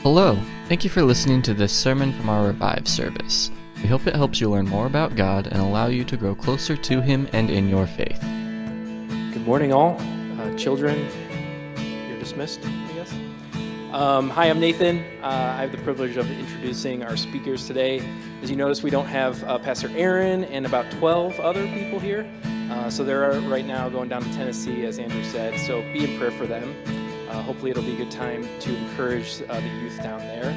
Hello, thank you for listening to this sermon from our Revive service. We hope it helps you learn more about God and allow you to grow closer to Him and in your faith. Good morning, all. Children, you're dismissed, I guess. Hi, I'm Nathan. I have the privilege of introducing our speakers today. As you notice, we don't have Pastor Aaron and about 12 other people here. So they're right now going down to Tennessee, as Andrew said, so be in prayer for them. Hopefully it'll be a good time to encourage the youth down there.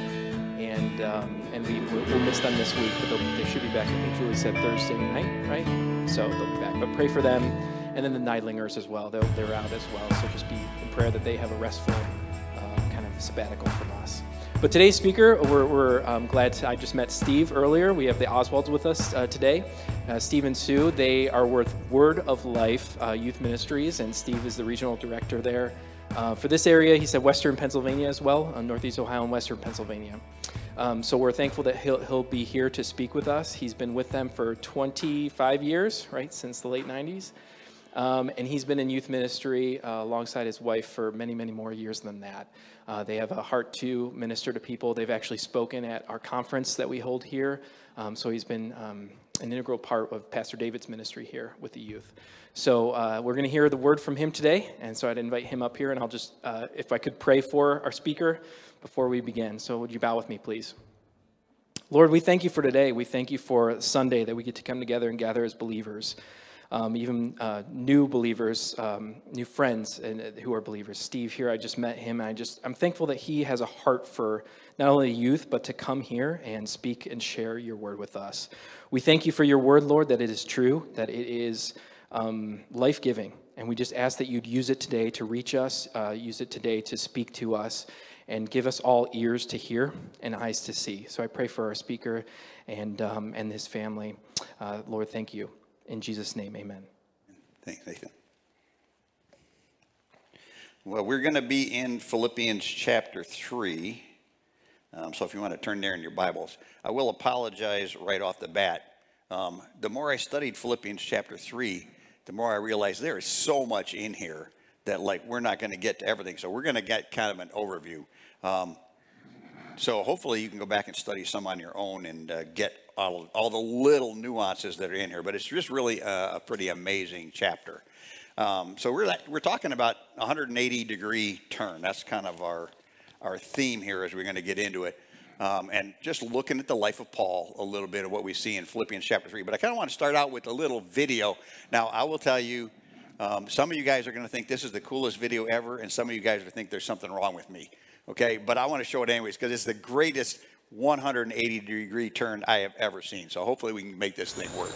And we'll miss them this week, but they should be back. I think Julie said Thursday night, right? So they'll be back. But pray for them. And then the Nidlingers as well. They're out as well. So just be in prayer that they have a restful kind of sabbatical from us. But today's speaker, we're glad I just met Steve earlier. We have the Oswalds with us today. Steve and Sue, they are with Word of Life Youth Ministries, and Steve is the regional director there. For this area, he said Western Pennsylvania as well, Northeast Ohio and Western Pennsylvania. So we're thankful that he'll be here to speak with us. He's been with them for 25 years, right, since the late 90s. And he's been in youth ministry alongside his wife for many, many more years than that. They have a heart to minister to people. They've actually spoken at our conference that we hold here. So he's been an integral part of Pastor David's ministry here with the youth. So we're going to hear the word from him today. And so I'd invite him up here, and I'll just, if I could pray for our speaker before we begin. So would you bow with me, please? Lord, we thank you for today. We thank you for Sunday that we get to come together and gather as believers. Even new believers, new friends who are believers. Steve here, I just met him, and I'm thankful that he has a heart for not only youth, but to come here and speak and share your word with us. We thank you for your word, Lord, that it is true, that it is life-giving, and we just ask that you'd use it today to reach us, use it today to speak to us, and give us all ears to hear and eyes to see. So I pray for our speaker and his family. Lord, thank you. In Jesus' name, amen. Thanks, Nathan. Well, we're going to be in Philippians chapter 3. So if you want to turn there in your Bibles. I will apologize right off the bat. The more I studied Philippians chapter 3, the more I realized there is so much in here that we're not going to get to everything. So we're going to get kind of an overview. So hopefully you can go back and study some on your own and get all the little nuances that are in here. But it's just really a pretty amazing chapter. So we're talking about 180-degree turn. That's kind of our theme here as we're going to get into it. And just looking at the life of Paul, a little bit of what we see in Philippians chapter 3. But I kind of want to start out with a little video. Now, I will tell you, some of you guys are going to think this is the coolest video ever, and some of you guys are going to think there's something wrong with me. Okay, but I want to show it anyways because it's the greatest 180-degree turn I have ever seen. So hopefully we can make this thing work.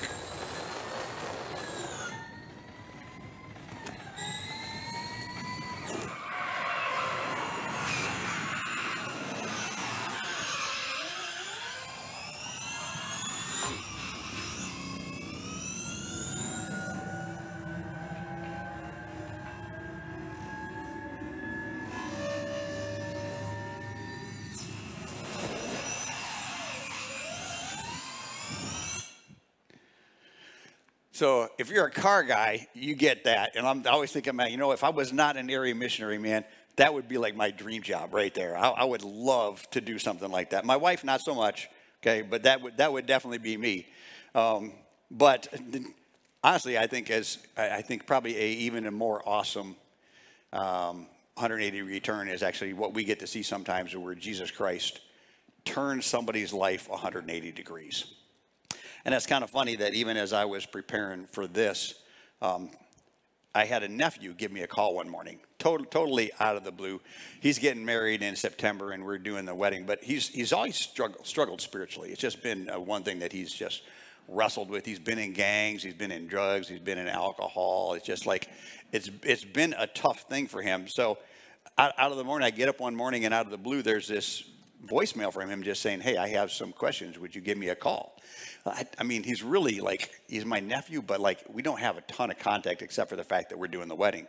So if you're a car guy, you get that. And I'm always thinking, man, if I was not an area missionary, man, that would be like my dream job right there. I would love to do something like that. My wife, not so much, okay, but that would definitely be me. But honestly, I think probably even a more awesome 180-degree turn is actually what we get to see sometimes where Jesus Christ turns somebody's life 180 degrees. And it's kind of funny that even as I was preparing for this, I had a nephew give me a call one morning, totally out of the blue. He's getting married in September, and we're doing the wedding. But he's always struggled spiritually. It's just been one thing that he's just wrestled with. He's been in gangs, he's been in drugs, he's been in alcohol. It's just it's been a tough thing for him. So out of the morning, I get up one morning, and out of the blue, there's this voicemail from him just saying, "Hey, I have some questions. Would you give me a call?" I mean, he's really he's my nephew, but we don't have a ton of contact except for the fact that we're doing the wedding.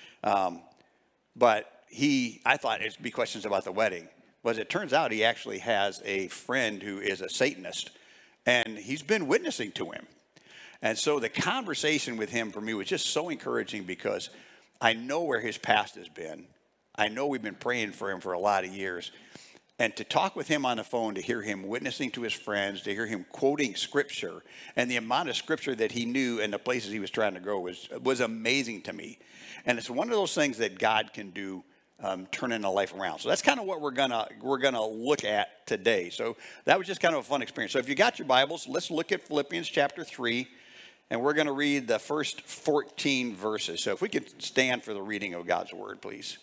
But I thought it'd be questions about the wedding. But as it turns out, he actually has a friend who is a Satanist, and he's been witnessing to him. And so the conversation with him for me was just so encouraging because I know where his past has been. I know we've been praying for him for a lot of years. And to talk with him on the phone, to hear him witnessing to his friends, to hear him quoting scripture, and the amount of scripture that he knew and the places he was trying to go was amazing to me. And it's one of those things that God can do, turning a life around. So that's kind of what we're gonna look at today. So that was just kind of a fun experience. So if you got your Bibles, let's look at Philippians chapter 3, and we're going to read the first 14 verses. So if we could stand for the reading of God's word, please.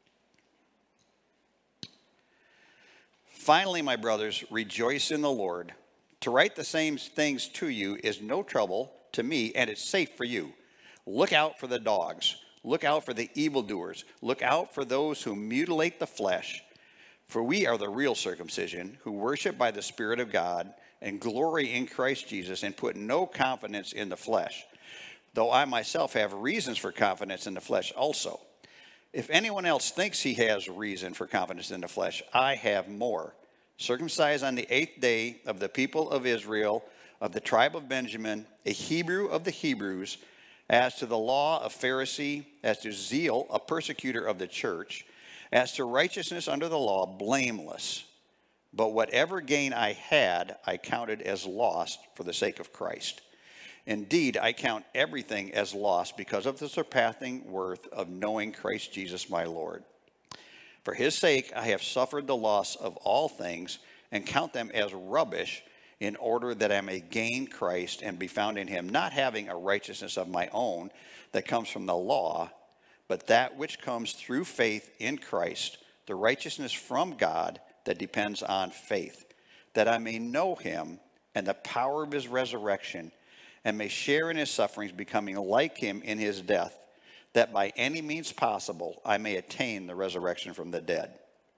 Finally, my brothers, rejoice in the Lord. To write the same things to you is no trouble to me, and it's safe for you. Look out for the dogs. Look out for the evildoers. Look out for those who mutilate the flesh. For we are the real circumcision, who worship by the Spirit of God and glory in Christ Jesus and put no confidence in the flesh, though I myself have reasons for confidence in the flesh also. If anyone else thinks he has reason for confidence in the flesh, I have more. Circumcised on the 8th day, of the people of Israel, of the tribe of Benjamin, a Hebrew of the Hebrews, as to the law, a Pharisee, as to zeal, a persecutor of the church, as to righteousness under the law, blameless. But whatever gain I had, I counted as lost for the sake of Christ. Indeed, I count everything as lost because of the surpassing worth of knowing Christ Jesus my Lord. For his sake I have suffered the loss of all things and count them as rubbish, in order that I may gain Christ and be found in him, not having a righteousness of my own that comes from the law, but that which comes through faith in Christ, the righteousness from God that depends on faith, that I may know him and the power of his resurrection, and may share in his sufferings, becoming like him in his death, that by any means possible I may attain the resurrection from the dead.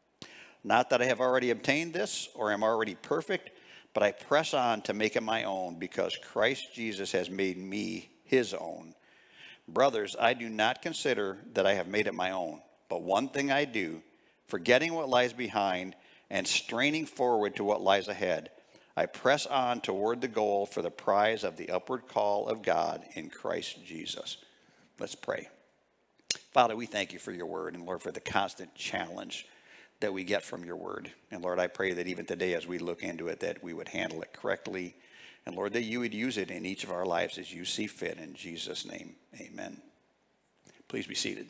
Not that I have already obtained this or am already perfect, but I press on to make it my own, because Christ Jesus has made me his own. Brothers, I do not consider that I have made it my own, but one thing I do, forgetting what lies behind and straining forward to what lies ahead, I press on toward the goal for the prize of the upward call of God in Christ Jesus. Let's pray. Father, we thank you for your word, and Lord, for the constant challenge that we get from your word. And Lord, I pray that even today as we look into it, that we would handle it correctly. And Lord, that you would use it in each of our lives as you see fit. In Jesus' name, amen. Please be seated.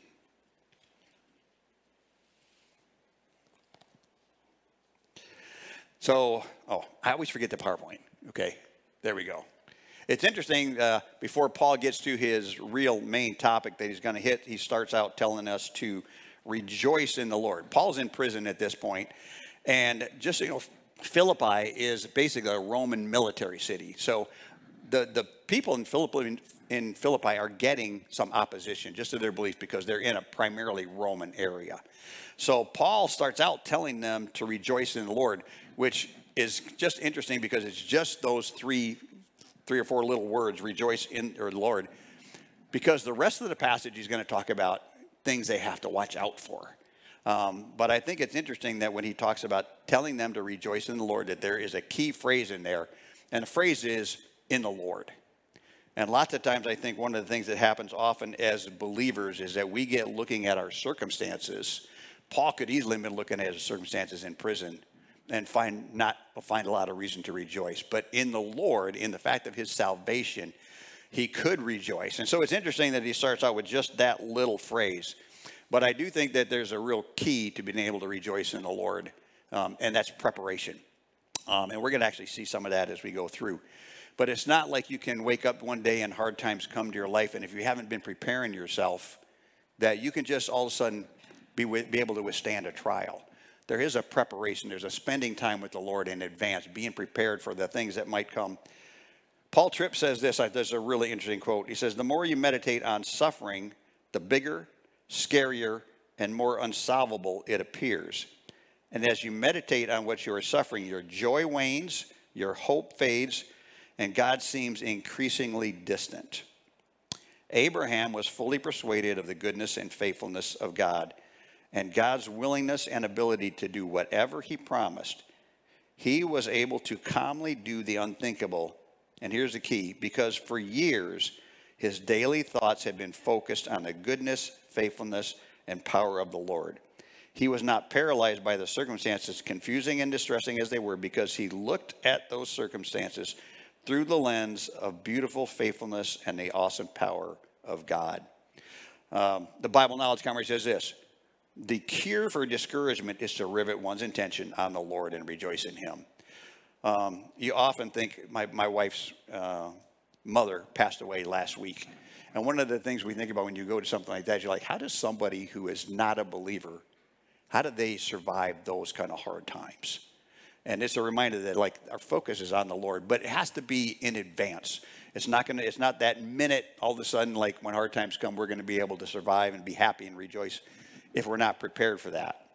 So, I always forget the PowerPoint. Okay, there we go. It's interesting, before Paul gets to his real main topic that he's going to hit, he starts out telling us to rejoice in the Lord. Paul's in prison at this point, and just so you know, Philippi is basically a Roman military city. So the people in Philippi are getting some opposition just to their beliefs because they're in a primarily Roman area. So Paul starts out telling them to rejoice in the Lord, which is just interesting because it's just those three or four little words, rejoice in the Lord, because the rest of the passage he's going to talk about things they have to watch out for. But I think it's interesting that when he talks about telling them to rejoice in the Lord, that there is a key phrase in there, and the phrase is in the Lord. And lots of times I think one of the things that happens often as believers is that we get looking at our circumstances. Paul could easily have been looking at his circumstances in prison and find a lot of reason to rejoice. But in the Lord, in the fact of his salvation, he could rejoice. And so it's interesting that he starts out with just that little phrase. But I do think that there's a real key to being able to rejoice in the Lord, and that's preparation. And we're going to actually see some of that as we go through. But it's not like you can wake up one day and hard times come to your life, and if you haven't been preparing yourself, that you can just all of a sudden be able to withstand a trial. There is a preparation. There's a spending time with the Lord in advance, being prepared for the things that might come. Paul Tripp says this. There's a really interesting quote. He says, the more you meditate on suffering, the bigger, scarier, and more unsolvable it appears. And as you meditate on what you are suffering, your joy wanes, your hope fades, and God seems increasingly distant. Abraham was fully persuaded of the goodness and faithfulness of God, and God's willingness and ability to do whatever he promised. He was able to calmly do the unthinkable. And here's the key, because for years, his daily thoughts had been focused on the goodness, faithfulness, and power of the Lord. He was not paralyzed by the circumstances, confusing and distressing as they were, because he looked at those circumstances through the lens of beautiful faithfulness and the awesome power of God. The Bible Knowledge Commentary says this: the cure for discouragement is to rivet one's intention on the Lord and rejoice in him. You often think, my wife's mother passed away last week. And one of the things we think about when you go to something like that, you're like, how does somebody who is not a believer, how do they survive those kind of hard times? And it's a reminder that, like, our focus is on the Lord, but it has to be in advance. It's not that minute all of a sudden, like when hard times come, we're going to be able to survive and be happy and rejoice if we're not prepared for that.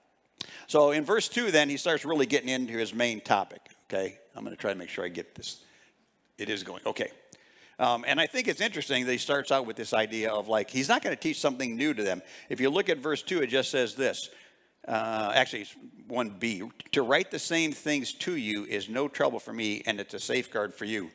So in verse 2, then, he starts really getting into his main topic, okay? I'm going to try to make sure I get this. It is going, okay. And I think it's interesting that he starts out with this idea of, like, he's not going to teach something new to them. If you look at verse 2, it just says this. Actually, it's 1b. To write the same things to you is no trouble for me, and it's a safeguard for you.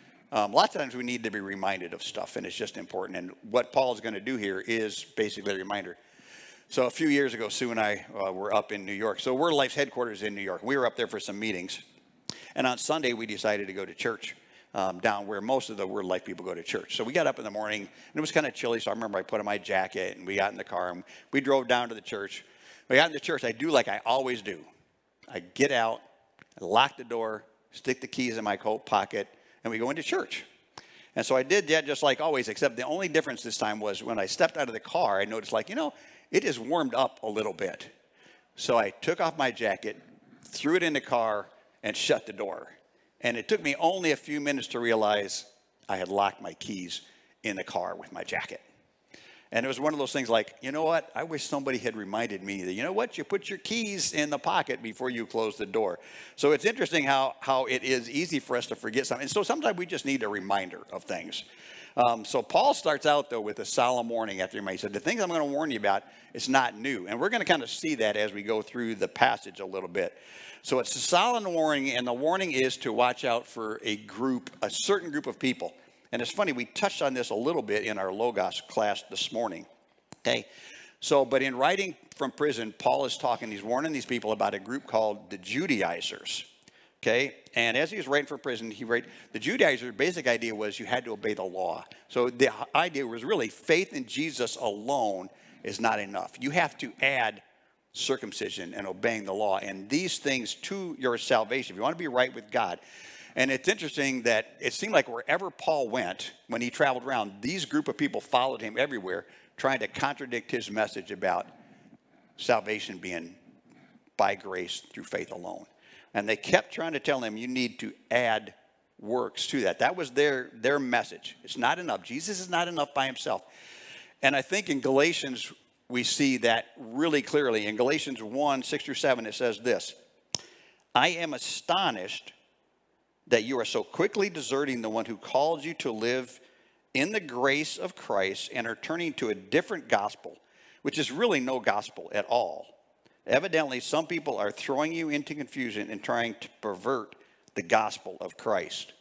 Lots of times we need to be reminded of stuff, and it's just important. And what Paul is going to do here is basically a reminder. So a few years ago, Sue and I were up in New York. So we're Life's headquarters in New York. We were up there for some meetings. And on Sunday, we decided to go to church down where most of the Word Life people go to church. So we got up in the morning, and it was kind of chilly. So I remember I put on my jacket, and we got in the car, and we drove down to the church. We got in the church. I do like I always do. I get out, I lock the door, stick the keys in my coat pocket, and we go into church. And so I did that just like always, except the only difference this time was when I stepped out of the car, I noticed, like, it is warmed up a little bit. So I took off my jacket, threw it in the car, and shut the door. And it took me only a few minutes to realize I had locked my keys in the car with my jacket. And it was one of those things like, you know what? I wish somebody had reminded me that, you put your keys in the pocket before you close the door. So it's interesting how it is easy for us to forget something. And so sometimes we just need a reminder of things. So Paul starts out, though, with a solemn warning after he said, the things I'm going to warn you about, it's not new. And we're going to kind of see that as we go through the passage a little bit. So it's a solemn warning, and the warning is to watch out for a certain group of people. And it's funny, we touched on this a little bit in our Logos class this morning, okay? So, but in writing from prison, Paul is he's warning these people about a group called the Judaizers, okay? And as he was writing for prison, the Judaizers' basic idea was you had to obey the law. So the idea was really faith in Jesus alone is not enough. You have to add circumcision and obeying the law and these things to your salvation if you want to be right with God. And it's interesting that it seemed like wherever Paul went, when he traveled around, these group of people followed him everywhere, trying to contradict his message about salvation being by grace through faith alone. And they kept trying to tell him, you need to add works to that. That was their message. It's not enough. Jesus is not enough by himself. And I think in Galatians, we see that really clearly. In Galatians 1, 6 through 7, it says this: I am astonished that you are so quickly deserting the one who called you to live in the grace of Christ and are turning to a different gospel, which is really no gospel at all. Evidently, some people are throwing you into confusion and trying to pervert the gospel of Christ.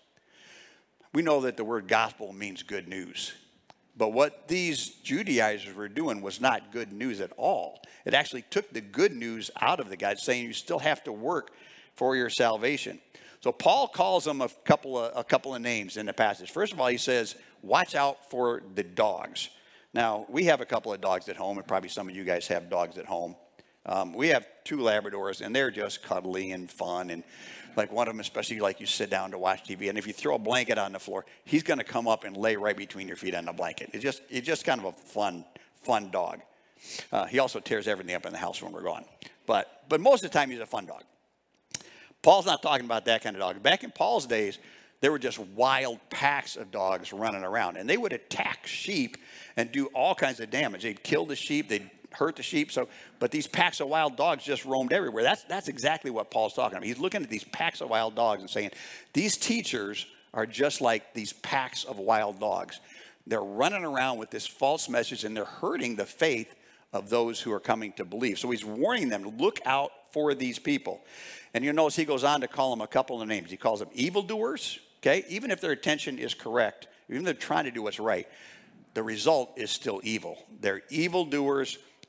We know that the word gospel means good news. But what these Judaizers were doing was not good news at all. It actually took the good news out of the guy, saying you still have to work for your salvation. So Paul calls them a couple of names in the passage. First of all, he says, watch out for the dogs. Now, we have a couple of dogs at home, and probably some of you guys have dogs at home. We have 2 Labradors, and they're just cuddly and fun. And like one of them, especially like you sit down to watch TV, and if you throw a blanket on the floor, he's going to come up and lay right between your feet on the blanket. It's just kind of a fun dog. He also tears everything up in the house when we're gone. But most of the time, he's a fun dog. Paul's not talking about that kind of dog. Back in Paul's days, there were just wild packs of dogs running around, and they would attack sheep and do all kinds of damage. They'd kill the sheep, they'd hurt the sheep. But these packs of wild dogs just roamed everywhere. That's exactly what Paul's talking about. He's looking at these packs of wild dogs and saying, these teachers are just like these packs of wild dogs. They're running around with this false message, and they're hurting the faith of those who are coming to believe. So he's warning them, look out for these people. And you notice he goes on to call them a couple of names. He calls them evildoers, okay? Even if their intention is correct, even if they're trying to do what's right, the result is still evil. They're evildoers,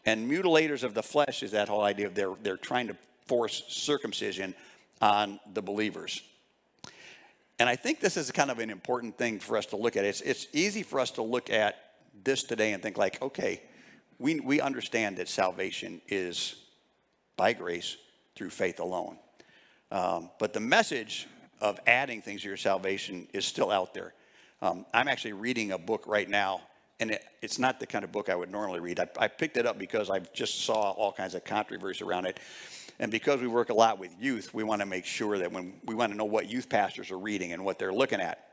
And mutilators of the flesh is that whole idea of they're trying to force circumcision on the believers. And I think this is kind of an important thing for us to look at. It's easy for us to look at this today and think like, okay, we understand that salvation is by grace through faith alone. But the message of adding things to your salvation is still out there. I'm actually reading a book right now, and it's not the kind of book I would normally read. I picked it up because I just saw all kinds of controversy around it. And because we work a lot with youth, we want to make sure that when we want to know what youth pastors are reading and what they're looking at.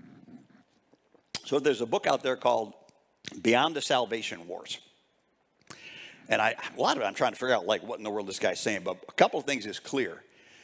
So there's a book out there called Beyond the Salvation Wars. And a lot of it I'm trying to figure out, like, what in the world this guy's saying. But a couple of things is clear.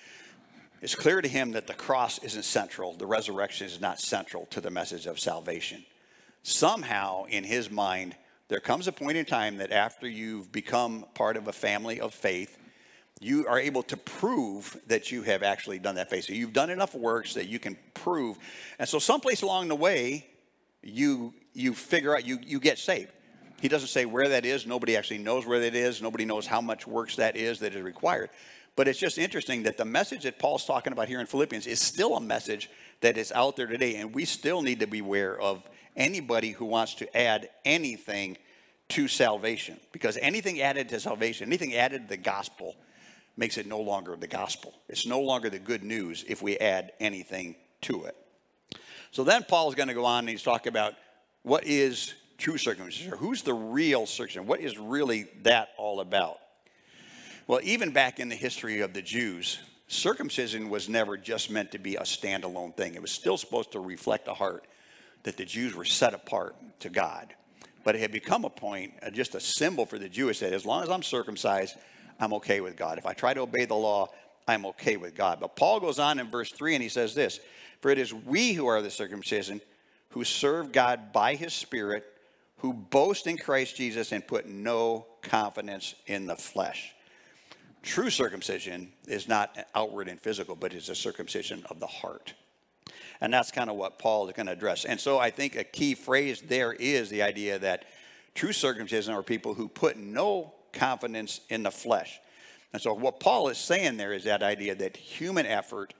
It's clear to him that the cross isn't central. The resurrection is not central to the message of salvation. Somehow, in his mind, there comes a point in time that after you've become part of a family of faith, you are able to prove that you have actually done that faith. So you've done enough works that you can prove. And so someplace along the way, you figure out, you get saved. He doesn't say where that is. Nobody actually knows where that is. Nobody knows how much works that is required. But it's just interesting that the message that Paul's talking about here in Philippians is still a message that is out there today. And we still need to be aware of anybody who wants to add anything to salvation. Because anything added to salvation, anything added to the gospel, makes it no longer the gospel. It's no longer the good news if we add anything to it. So then Paul's going to go on and he's talking about what is true circumcision. Who's the real circumcision? What is really that all about? Well, even back in the history of the Jews, circumcision was never just meant to be a standalone thing. It was still supposed to reflect a heart that the Jews were set apart to God. But it had become a point, just a symbol for the Jewish that as long as I'm circumcised, I'm okay with God. If I try to obey the law, I'm okay with God. But Paul goes on in verse 3 and he says this, for it is we who are the circumcision, who serve God by his Spirit, who boast in Christ Jesus and put no confidence in the flesh. True circumcision is not outward and physical, but it's a circumcision of the heart. And that's kind of what Paul is going to address. And so I think a key phrase there is the idea that true circumcision are people who put no confidence in the flesh. And so what Paul is saying there is that idea that human effort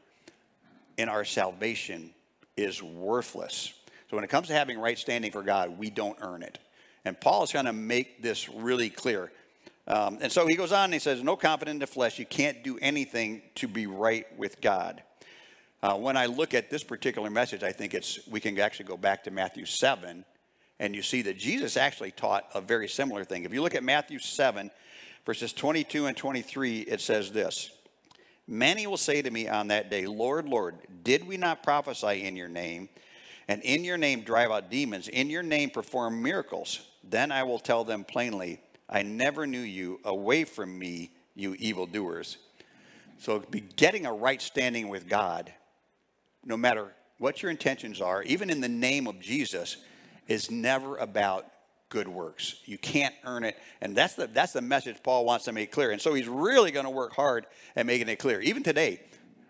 in our salvation is worthless. So when it comes to having right standing for God, we don't earn it. And Paul is going to make this really clear. And so he goes on and he says, no confidence in the flesh. You can't do anything to be right with God. When I look at this particular message, I think we can actually go back to Matthew 7, and you see that Jesus actually taught a very similar thing. If you look at Matthew 7, verses 22 and 23, it says this, many will say to me on that day, Lord, Lord, did we not prophesy in your name, and in your name drive out demons, in your name perform miracles? Then I will tell them plainly, I never knew you. Away from me, you evildoers. So getting a right standing with God, no matter what your intentions are, even in the name of Jesus, is never about good works. You can't earn it. And that's the message Paul wants to make clear. And so he's really going to work hard at making it clear. Even today,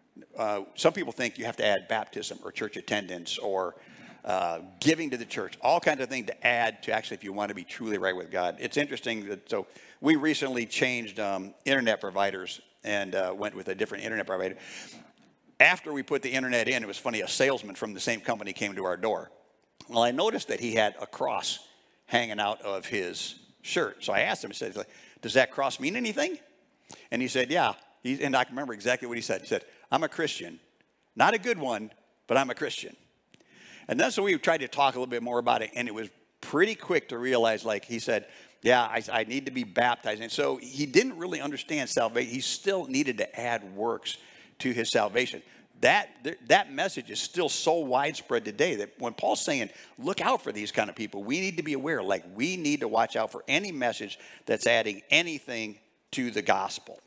some people think you have to add baptism or church attendance or giving to the church, all kinds of things to add to actually if you want to be truly right with God. It's interesting that, so we recently changed internet providers and went with a different internet provider. After we put the internet in, it was funny, a salesman from the same company came to our door. Well, I noticed that he had a cross hanging out of his shirt. So I asked him, I said, does that cross mean anything? And he said, yeah. And I can remember exactly what he said. He said, I'm a Christian. Not a good one, but I'm a Christian. And then so we tried to talk a little bit more about it, and it was pretty quick to realize, like he said, yeah, I need to be baptized. And so he didn't really understand salvation. He still needed to add works to his salvation. That message is still so widespread today that when Paul's saying, look out for these kind of people, we need to be aware, like we need to watch out for any message that's adding anything to the gospel.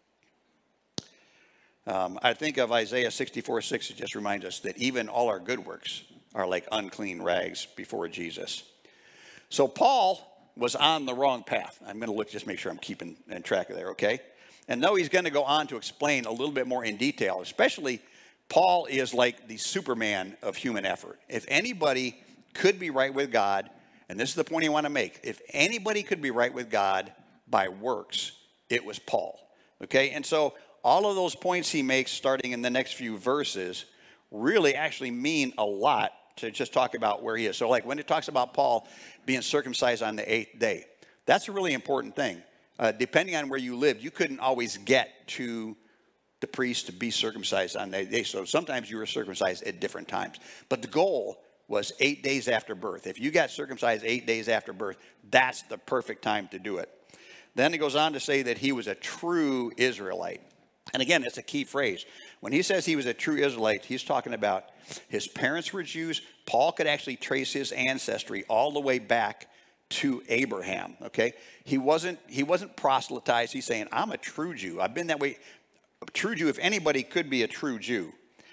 I think of Isaiah 64:6. It just reminds us that even all our good works are like unclean rags before Jesus. So Paul was on the wrong path. I'm going to look, just make sure I'm keeping track of there, okay? And though he's going to go on to explain a little bit more in detail, especially Paul is like the Superman of human effort. If anybody could be right with God, and this is the point I want to make, if anybody could be right with God, by works, it was Paul. Okay, and so all of those points he makes starting in the next few verses really actually mean a lot to just talk about where he is. So like when it talks about Paul being circumcised on the 8th day, that's a really important thing. Depending on where you lived, you couldn't always get to the priest to be circumcised on that day. So sometimes you were circumcised at different times. But the goal was 8 days after birth. If you got circumcised 8 days after birth, that's the perfect time to do it. Then it goes on to say that he was a true Israelite. And again, it's a key phrase. When he says he was a true Israelite, he's talking about his parents were Jews. Paul could actually trace his ancestry all the way back to Abraham, okay? He wasn't proselytized. He's saying, I'm a true Jew. I've been that way. A true Jew, if anybody could be a true Jew.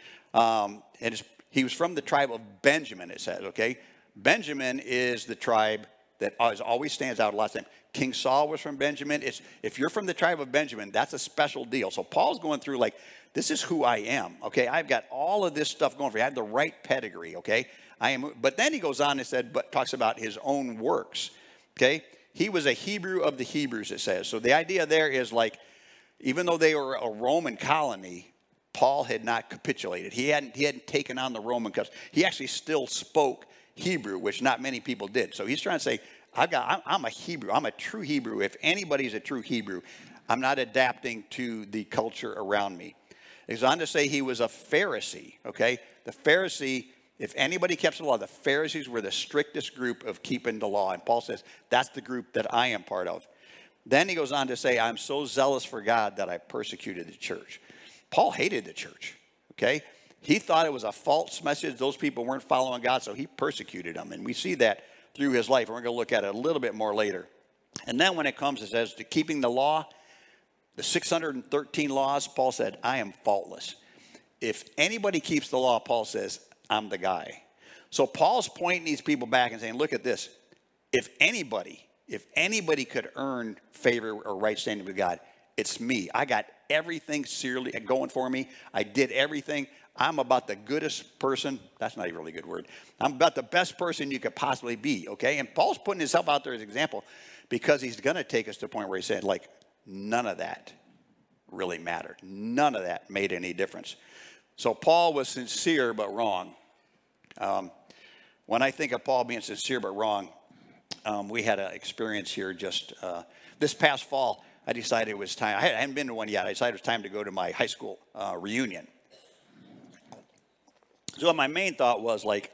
He was from the tribe of Benjamin, it says, okay? Benjamin is the tribe that always stands out a lot of times. King Saul was from Benjamin. If you're from the tribe of Benjamin, that's a special deal. So Paul's going through like, this is who I am, okay? I've got all of this stuff going for me. I have the right pedigree, okay? But then he goes on and talks about his own works, okay? He was a Hebrew of the Hebrews, it says. So the idea there is like, even though they were a Roman colony, Paul had not capitulated. He hadn't taken on the Roman customs. He actually still spoke Hebrew, which not many people did. So he's trying to say, I'm a Hebrew. I'm a true Hebrew. If anybody's a true Hebrew, I'm not adapting to the culture around me. He's on to say he was a Pharisee, okay? The Pharisee, if anybody kept the law, the Pharisees were the strictest group of keeping the law. And Paul says, that's the group that I am part of. Then he goes on to say, I'm so zealous for God that I persecuted the church. Paul hated the church, okay? He thought it was a false message. Those people weren't following God, so he persecuted them. And we see that through his life. And we're going to look at it a little bit more later. And then when it comes, it says, to keeping the law, the 613 laws, Paul said, I am faultless. If anybody keeps the law, Paul says, I'm the guy. So Paul's pointing these people back and saying, look at this. If anybody could earn favor or right standing with God, it's me. I got everything serially going for me. I did everything. I'm about the goodest person. That's not a really good word. I'm about the best person you could possibly be, okay? And Paul's putting himself out there as an example because he's going to take us to a point where he said, like, none of that really mattered. None of that made any difference. So Paul was sincere but wrong. When I think of Paul being sincere but wrong, we had an experience here just this past fall. I decided it was time. I hadn't been to one yet. I decided it was time to go to my high school reunion. So my main thought was like,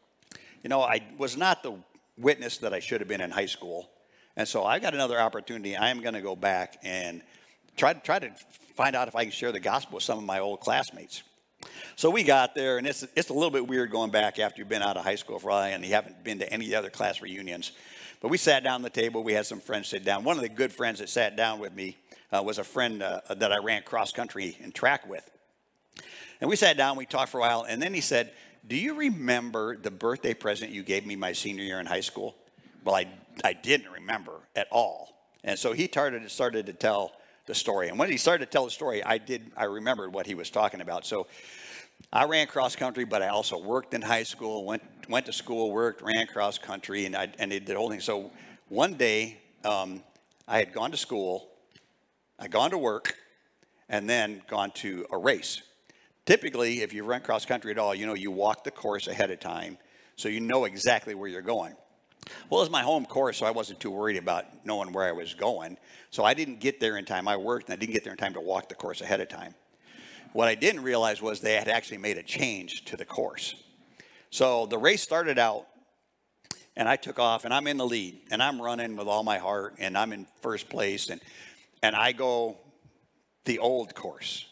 I was not the witness that I should have been in high school. And so I got another opportunity. I am going to go back and try to find out if I can share the gospel with some of my old classmates. So we got there, and it's a little bit weird going back after you've been out of high school for a while and you haven't been to any other class reunions. But we sat down at the table. We had some friends sit down. One of the good friends that sat down with me was a friend that I ran cross country and track with. And we sat down, we talked for a while, and then he said, do you remember the birthday present you gave me my senior year in high school? Well, I didn't remember at all. And so he started to tell the story. And when he started to tell the story, I remembered what he was talking about. So I ran cross country, but I also worked in high school, went to school, worked, ran cross country, and did the whole thing. So one day, I had gone to school, I'd gone to work, and then gone to a race. Typically, if you run cross country at all, you walk the course ahead of time, so you know exactly where you're going. Well, it was my home course, so I wasn't too worried about knowing where I was going. So I didn't get there in time. I worked, and I didn't get there in time to walk the course ahead of time. What I didn't realize was they had actually made a change to the course. So the race started out, and I took off, and I'm in the lead, and I'm running with all my heart, and I'm in first place, and I go the old course.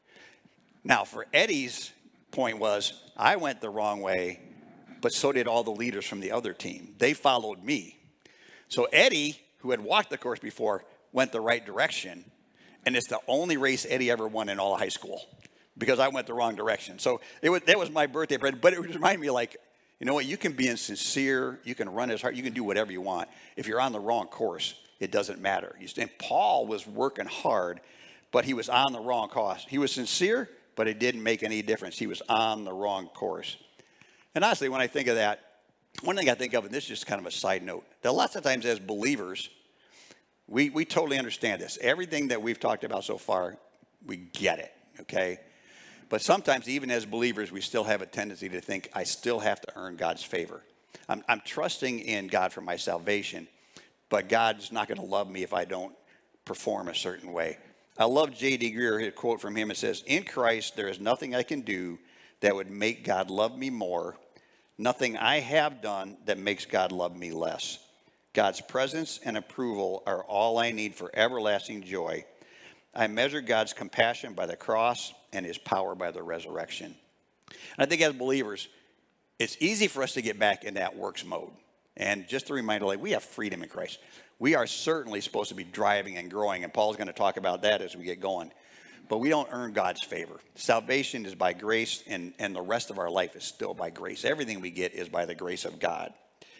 Now, for Eddie's point was, I went the wrong way, but so did all the leaders from the other team. They followed me. So Eddie, who had walked the course before, went the right direction. And it's the only race Eddie ever won in all of high school because I went the wrong direction. So that was my birthday present. But it reminded me like, you know what, you can be insincere, you can run as hard, you can do whatever you want. If you're on the wrong course, it doesn't matter. And Paul was working hard, but he was on the wrong course. He was sincere, but it didn't make any difference. He was on the wrong course. And honestly, when I think of that, one thing I think of, and this is just kind of a side note, that lots of times as believers, We totally understand this. Everything that we've talked about so far, we get it, okay? But sometimes, even as believers, we still have a tendency to think, I still have to earn God's favor. I'm trusting in God for my salvation, but God's not going to love me if I don't perform a certain way. I love J.D. Greear, a quote from him. It says, in Christ, there is nothing I can do that would make God love me more, nothing I have done that makes God love me less. God's presence and approval are all I need for everlasting joy. I measure God's compassion by the cross and his power by the resurrection. And I think as believers, it's easy for us to get back in that works mode. And just a reminder, like, we have freedom in Christ. We are certainly supposed to be driving and growing, and Paul's going to talk about that as we get going. But we don't earn God's favor. Salvation is by grace, and the rest of our life is still by grace. Everything we get is by the grace of God.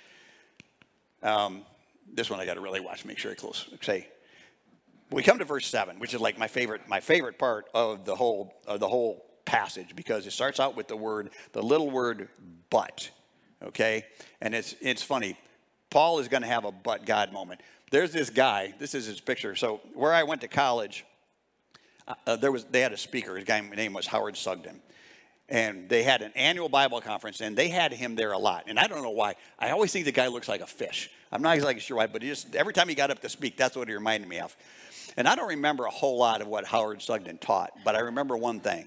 This one I got to really watch, make sure I close. Say, we come to verse 7, which is like my favorite part of the whole passage, because it starts out with the little word but, okay? And it's funny. Paul is going to have a but God moment. There's this guy, this is his picture. So where I went to college, they had a speaker. His name was Howard Sugden. And they had an annual Bible conference, and they had him there a lot. And I don't know why. I always think the guy looks like a fish. I'm not exactly sure why, but every time he got up to speak, that's what he reminded me of. And I don't remember a whole lot of what Howard Sugden taught, but I remember one thing.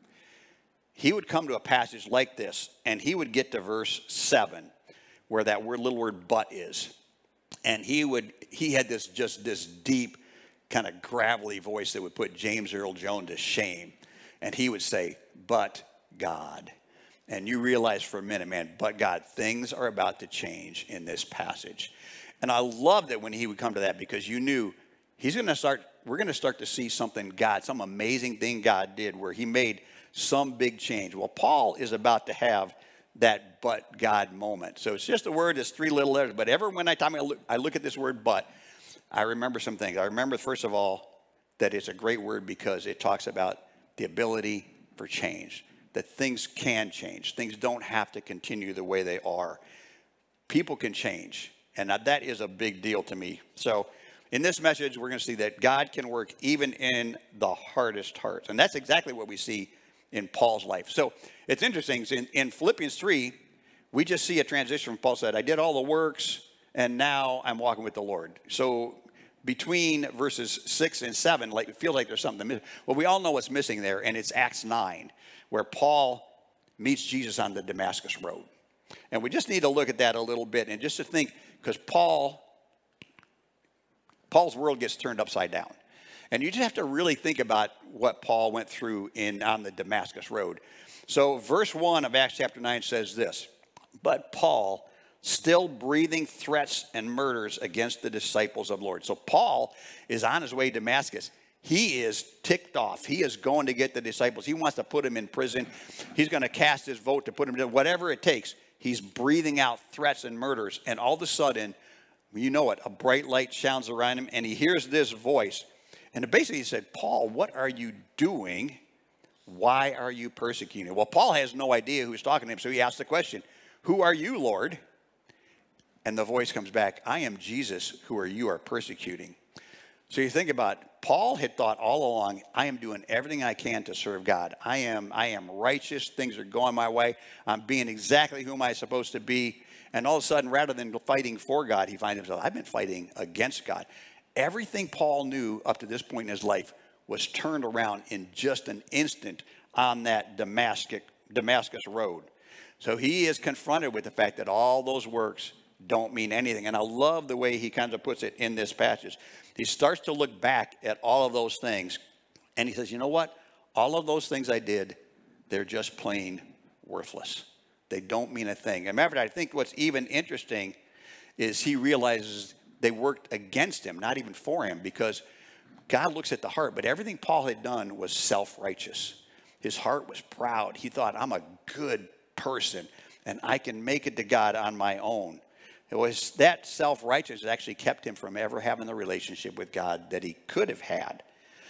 He would come to a passage like this, and he would get to verse 7, where that little word but is. And he had this deep, kind of gravelly voice that would put James Earl Jones to shame. And he would say, but God. And you realize for a minute, man, but God, things are about to change in this passage. And I loved it when he would come to that, because you knew we're going to start to see some amazing thing God did where he made some big change. Well, Paul is about to have that but God moment. So it's just a word, it's 3 little letters. But I look at this word but, I remember some things. I remember, first of all, that it's a great word because it talks about the ability for change, that things can change. Things don't have to continue the way they are. People can change, and that is a big deal to me. So in this message, we're going to see that God can work even in the hardest hearts, and that's exactly what we see in Paul's life. So it's interesting. In Philippians 3, we just see a transition from Paul said, I did all the works, and now I'm walking with the Lord. So between verses 6 and 7, it feels like there's something missing. Well, we all know what's missing there, and it's Acts 9, where Paul meets Jesus on the Damascus Road. And we just need to look at that a little bit, and just to think, because Paul's world gets turned upside down. And you just have to really think about what Paul went through on the Damascus Road. So verse 1 of Acts chapter 9 says this, but Paul, still breathing threats and murders against the disciples of the Lord. So Paul is on his way to Damascus. He is ticked off. He is going to get the disciples. He wants to put them in prison. He's going to cast his vote to put them in, whatever it takes. He's breathing out threats and murders. And all of a sudden, you know it, a bright light shines around him, and he hears this voice. And basically he said, Paul, what are you doing? Why are you persecuting? Well, Paul has no idea who's talking to him, so he asks the question, who are you, Lord? And the voice comes back, I am Jesus, who you are persecuting. So you think about, Paul had thought all along, I am doing everything I can to serve God. I am righteous. Things are going my way. I'm being exactly who I'm supposed to be. And all of a sudden, rather than fighting for God, he finds himself, I've been fighting against God. Everything Paul knew up to this point in his life was turned around in just an instant on that Damascus Road. So he is confronted with the fact that all those works don't mean anything. And I love the way he kind of puts it in this passage. He starts to look back at all of those things, and he says, you know what? All of those things I did, they're just plain worthless. They don't mean a thing. As a matter of fact, I think what's even interesting is he realizes they worked against him, not even for him, because God looks at the heart. But everything Paul had done was self-righteous. His heart was proud. He thought, I'm a good person, and I can make it to God on my own. It was that self-righteousness that actually kept him from ever having the relationship with God that he could have had.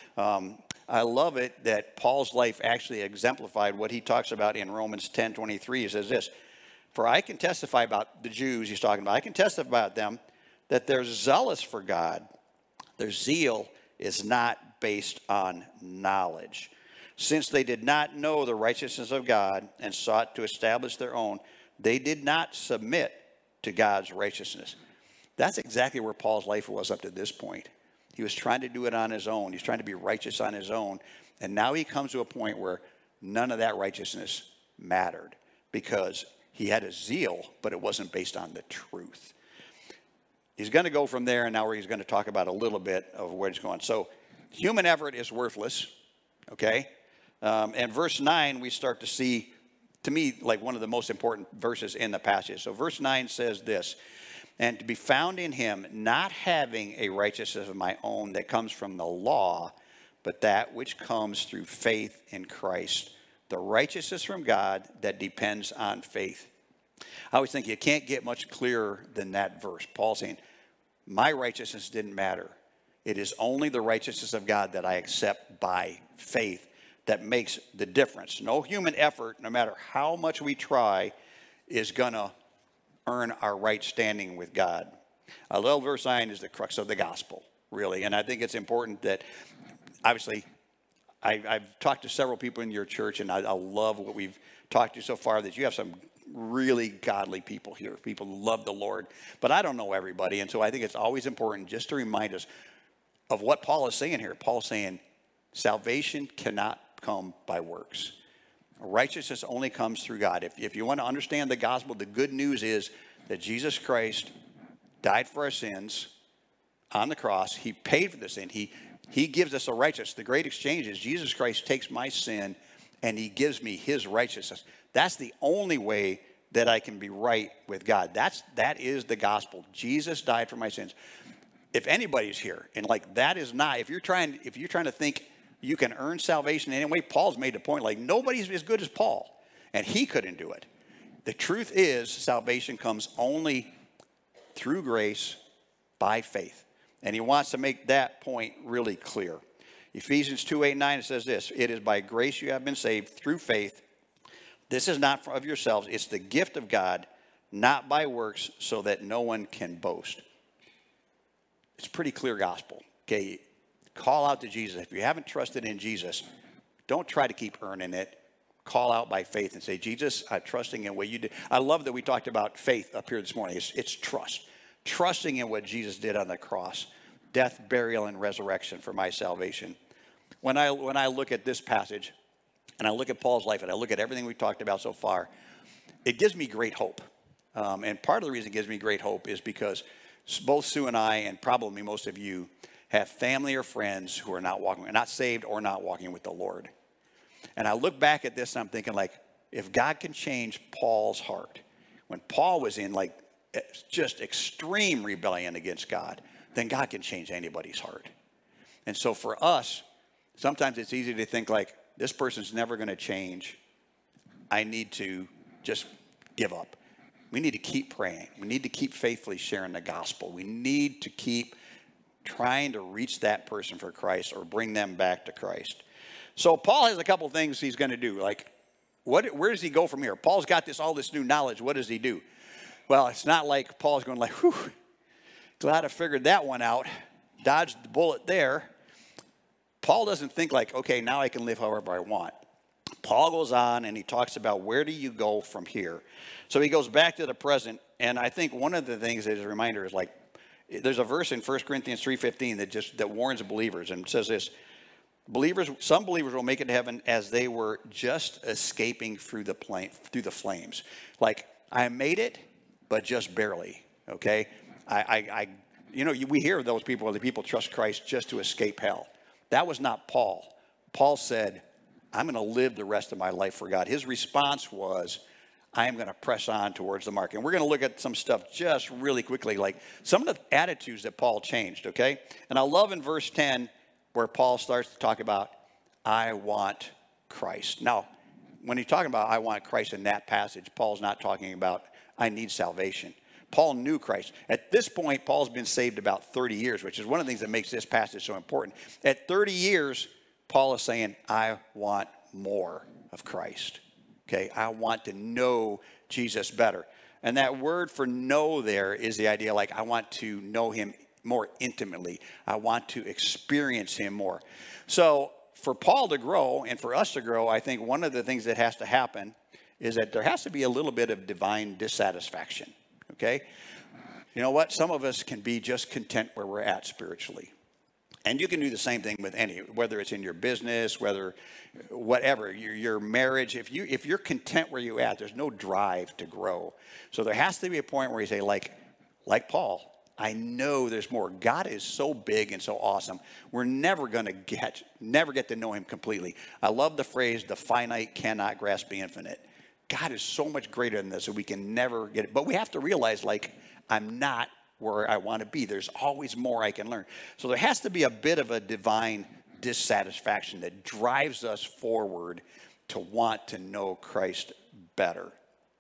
I love it that Paul's life actually exemplified what he talks about in Romans 10:23. He says this, for I can testify about the Jews he's talking about. I can testify about them that they're zealous for God. Their zeal is not based on knowledge. Since they did not know the righteousness of God and sought to establish their own, they did not submit to God's righteousness. That's exactly where Paul's life was up to this point. He was trying to do it on his own. He's trying to be righteous on his own. And now he comes to a point where none of that righteousness mattered because he had a zeal, but it wasn't based on the truth. He's going to go from there, and now he's going to talk about a little bit of where he's going. So human effort is worthless, okay? And verse 9, we start to see, to me, like one of the most important verses in the passage. So verse 9 says this, and to be found in him, not having a righteousness of my own that comes from the law, but that which comes through faith in Christ, the righteousness from God that depends on faith. I always think you can't get much clearer than that verse. Paul's saying, my righteousness didn't matter. It is only the righteousness of God that I accept by faith that makes the difference. No human effort, no matter how much we try, is going to earn our right standing with God. I love verse 9 is the crux of the gospel, really. And I think it's important that, obviously, I've talked to several people in your church, and I love what we've talked to so far, that you have some really godly people here, people who love the Lord. But I don't know everybody, and so I think it's always important just to remind us of what Paul is saying here. Paul's saying salvation cannot come by works. Righteousness only comes through God. If you want to understand the gospel, the good news is that Jesus Christ died for our sins on the cross. He paid for the sin. He gives us a righteousness. The great exchange is Jesus Christ takes my sin and he gives me his righteousness. That's the only way that I can be right with God. That is the gospel. Jesus died for my sins. If anybody's here and like that is not, if you're trying to think you can earn salvation in any way, Paul's made the point, like nobody's as good as Paul, and he couldn't do it. The truth is salvation comes only through grace by faith. And he wants to make that point really clear. Ephesians 2:8-9, it says this, it is by grace you have been saved through faith. This is not of yourselves. It's the gift of God, not by works, so that no one can boast. It's pretty clear gospel. Okay, call out to Jesus. If you haven't trusted in Jesus, don't try to keep earning it. Call out by faith and say, Jesus, I'm trusting in what you did. I love that we talked about faith up here this morning. It's trust. Trusting in what Jesus did on the cross. Death, burial, and resurrection for my salvation. When I look at this passage, and I look at Paul's life, and I look at everything we've talked about so far, it gives me great hope. And part of the reason it gives me great hope is because both Sue and I, and probably most of you, have family or friends who are not saved or not walking with the Lord. And I look back at this and I'm thinking, like, if God can change Paul's heart, when Paul was in like just extreme rebellion against God, then God can change anybody's heart. And so for us, sometimes it's easy to think like, this person's never going to change. I need to just give up. We need to keep praying. We need to keep faithfully sharing the gospel. We need to keep trying to reach that person for Christ or bring them back to Christ. So Paul has a couple things he's going to do. Like, where does he go from here? Paul's got all this new knowledge. What does he do? Well, it's not like Paul's going like, whew, glad I figured that one out. Dodged the bullet there. Paul doesn't think like, okay, now I can live however I want. Paul goes on and he talks about where do you go from here? So he goes back to the present. And I think one of the things that is a reminder is like, there's a verse in 1 Corinthians 3:15 that warns believers and says this, some believers will make it to heaven as they were just escaping through the flames. Like, I made it, but just barely, okay? We hear of those people where the people trust Christ just to escape hell. That was not Paul. Paul said, I'm going to live the rest of my life for God. His response was, I am going to press on towards the mark. And we're going to look at some stuff just really quickly, like some of the attitudes that Paul changed, okay? And I love in verse 10 where Paul starts to talk about, I want Christ. Now, when he's talking about I want Christ in that passage, Paul's not talking about I need salvation. Paul knew Christ. At this point, Paul's been saved about 30 years, which is one of the things that makes this passage so important. At 30 years, Paul is saying, I want more of Christ. Okay, I want to know Jesus better. And that word for know there is the idea like I want to know him more intimately. I want to experience him more. So for Paul to grow and for us to grow, I think one of the things that has to happen is that there has to be a little bit of divine dissatisfaction, okay? You know what? Some of us can be just content where we're at spiritually. And you can do the same thing with whether it's in your business, whatever, your marriage. If you're content where you're at, there's no drive to grow. So there has to be a point where you say, like Paul, I know there's more. God is so big and so awesome. We're never going to get to know him completely. I love the phrase, the finite cannot grasp the infinite. God is so much greater than this, so we can never get it. But we have to realize, I'm not where I want to be. There's always more I can learn. So there has to be a bit of a divine dissatisfaction that drives us forward to want to know Christ better.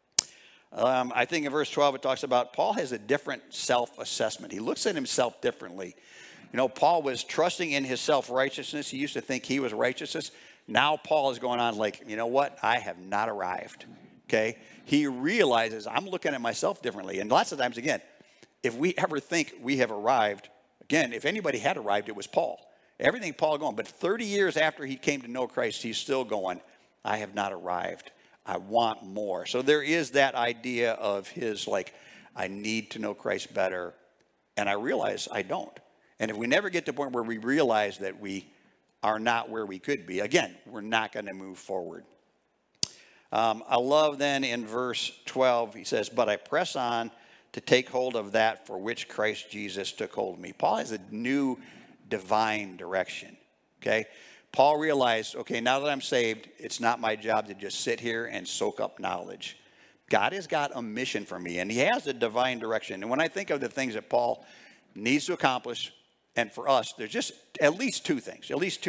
I think in verse 12 it talks about Paul has a different self-assessment. He looks at himself differently. You know, Paul was trusting in his self-righteousness. He used to think he was righteousness. Now Paul is going on you know what? I have not arrived. Okay? He realizes I'm looking at myself differently. And lots of times, again, if we ever think we have arrived, again, if anybody had arrived, it was Paul. Everything Paul going. But 30 years after he came to know Christ, he's still going, I have not arrived. I want more. So there is that idea of his, I need to know Christ better. And I realize I don't. And if we never get to the point where we realize that we are not where we could be, again, we're not going to move forward. I love then in verse 12, he says, but I press on to take hold of that for which Christ Jesus took hold of me. Paul has a new divine direction, okay? Paul realized, okay, now that I'm saved, it's not my job to just sit here and soak up knowledge. God has got a mission for me, and he has a divine direction. And when I think of the things that Paul needs to accomplish, and for us, there's just at least two things.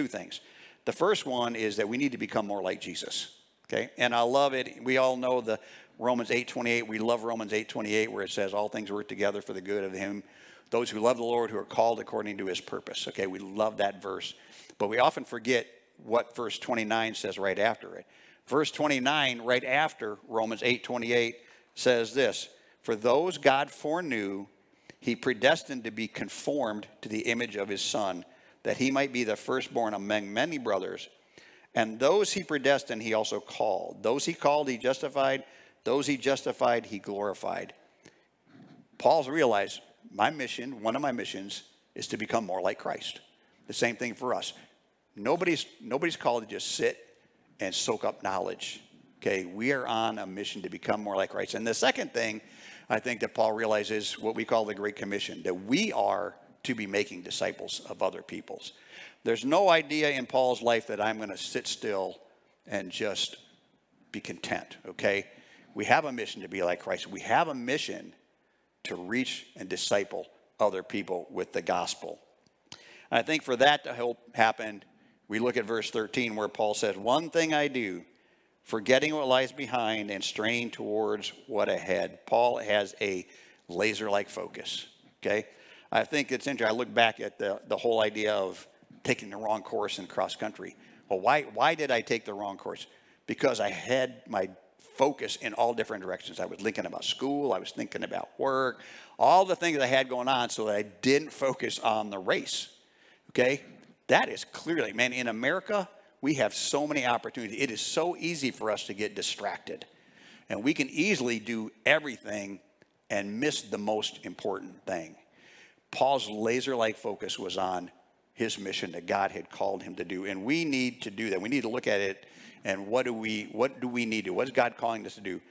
The first one is that we need to become more like Jesus, okay? And I love it. We all know the Romans 8:28. We love Romans 8:28, where it says all things work together for the good of him, those who love the Lord, who are called according to his purpose. Okay, we love that verse. But we often forget what verse 29 says right after it. Verse 29, right after Romans 8:28, says this, for those God foreknew, he predestined to be conformed to the image of his Son, that he might be the firstborn among many brothers. And those he predestined, he also called. Those he called, he justified. Those he justified, he glorified. Paul's realized my mission, one of my missions, is to become more like Christ. The same thing for us. Nobody's called to just sit and soak up knowledge. Okay, we are on a mission to become more like Christ. And the second thing I think that Paul realizes what we call the Great Commission, that we are to be making disciples of other peoples. There's no idea in Paul's life that I'm going to sit still and just be content, okay? We have a mission to be like Christ. We have a mission to reach and disciple other people with the gospel. And I think for that to help happen, we look at verse 13 where Paul says, one thing I do, forgetting what lies behind and straining towards what ahead. Paul has a laser-like focus, okay? I think it's interesting. I look back at the whole idea of taking the wrong course in cross country. Well, why did I take the wrong course? Because I had my focus in all different directions. I was thinking about school. I was thinking about work, all the things I had going on so that I didn't focus on the race, okay? That is clearly, man, in America, we have so many opportunities. It is so easy for us to get distracted. And we can easily do everything and miss the most important thing. Paul's laser-like focus was on his mission that God had called him to do. And we need to do that. We need to look at it and what do we need to do? What is God calling us to do?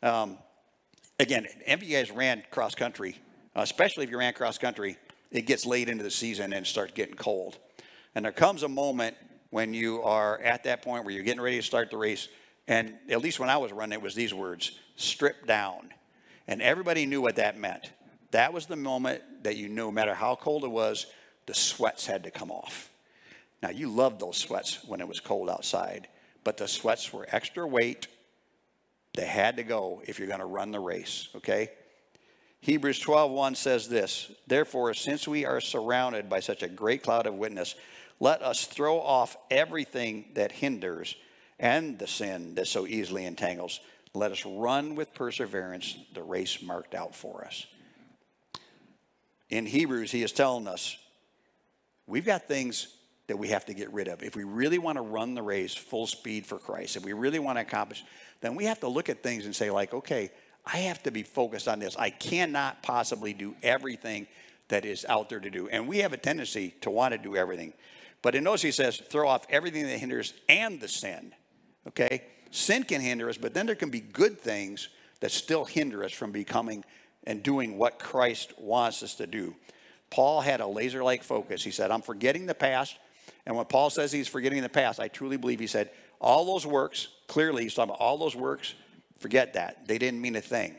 Again, if you guys ran cross country, especially if you ran cross country, it gets late into the season and starts getting cold. And there comes a moment when you are at that point where you're getting ready to start the race. And at least when I was running, it was these words, strip down. And everybody knew what that meant. That was the moment that you knew, no matter how cold it was, the sweats had to come off. Now, you loved those sweats when it was cold outside, but the sweats were extra weight. They had to go if you're going to run the race, okay? Hebrews 12:1 says this, therefore, since we are surrounded by such a great cloud of witness, let us throw off everything that hinders and the sin that so easily entangles. Let us run with perseverance the race marked out for us. in Hebrews, he is telling us we've got things that we have to get rid of. If we really want to run the race full speed for Christ, if we really want to accomplish, then we have to look at things and say, like, okay, I have to be focused on this. I cannot possibly do everything that is out there to do. And we have a tendency to want to do everything. But in notice he says, throw off everything that hinders and the sin. Okay? Sin can hinder us, but then there can be good things that still hinder us from becoming and doing what Christ wants us to do. Paul had a laser-like focus. He said, I'm forgetting the past. And when Paul says he's forgetting the past, I truly believe he said, all those works, clearly he's talking about all those works, forget that. They didn't mean a thing.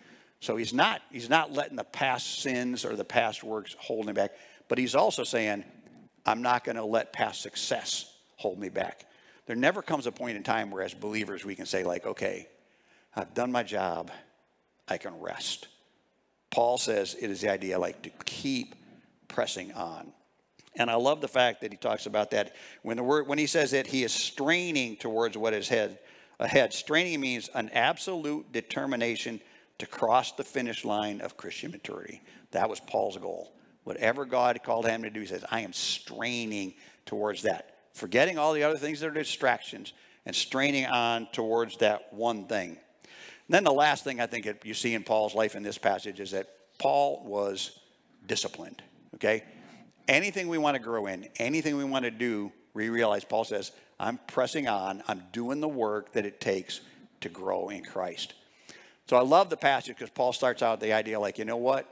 So he's not letting the past sins or the past works hold him back. But he's also saying, I'm not going to let past success hold me back. There never comes a point in time where as believers we can say, like, okay, I've done my job, I can rest. Paul says it is the idea, like, to keep pressing on. And I love the fact that he talks about that. When he says it, he is straining towards what is ahead. Straining means an absolute determination to cross the finish line of Christian maturity. That was Paul's goal. Whatever God called him to do, he says, I am straining towards that. Forgetting all the other things that are distractions and straining on towards that one thing. And then the last thing I think you see in Paul's life in this passage is that Paul was disciplined, okay? Anything we want to grow in, anything we want to do, we realize Paul says, I'm pressing on, I'm doing the work that it takes to grow in Christ. So I love the passage because Paul starts out with the idea like, you know what?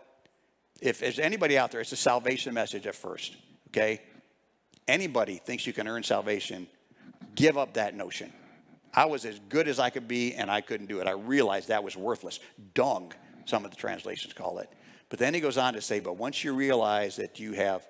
If there's anybody out there, it's a salvation message at first, okay? Anybody thinks you can earn salvation, give up that notion. I was as good as I could be, and I couldn't do it. I realized that was worthless. Dung, some of the translations call it. But then he goes on to say, but once you realize that you have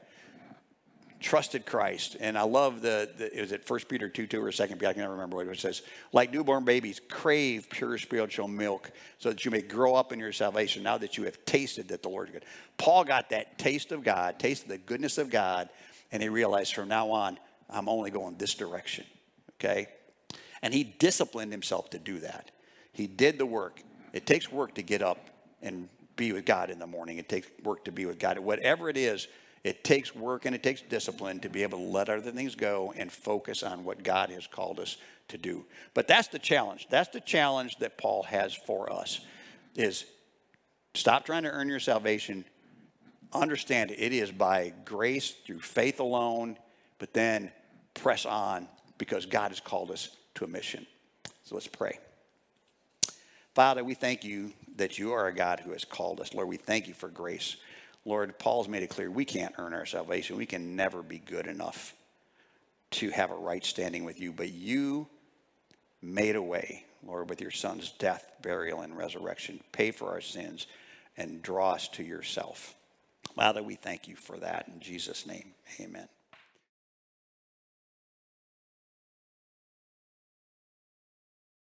trusted Christ, and I love is it 1 Peter 2:2 or 2 Peter, I can never remember what it says. Like newborn babies, crave pure spiritual milk so that you may grow up in your salvation now that you have tasted that the Lord is good. Paul got that taste of God, tasted the goodness of God, and he realized from now on, I'm only going this direction, okay? And he disciplined himself to do that. He did the work. It takes work to get up and be with God in the morning. It takes work to be with God. Whatever it is, it takes work and it takes discipline to be able to let other things go and focus on what God has called us to do. But that's the challenge. That's the challenge that Paul has for us is stop trying to earn your salvation. Understand it is by grace through faith alone, but then press on because God has called us to a mission. So let's pray. Father, we thank you that you are a God who has called us. Lord, we thank you for grace. Lord, Paul's made it clear we can't earn our salvation. We can never be good enough to have a right standing with you. But you made a way, Lord, with your son's death, burial, and resurrection. Pay for our sins and draw us to yourself. Father, we thank you for that. In Jesus' name, amen.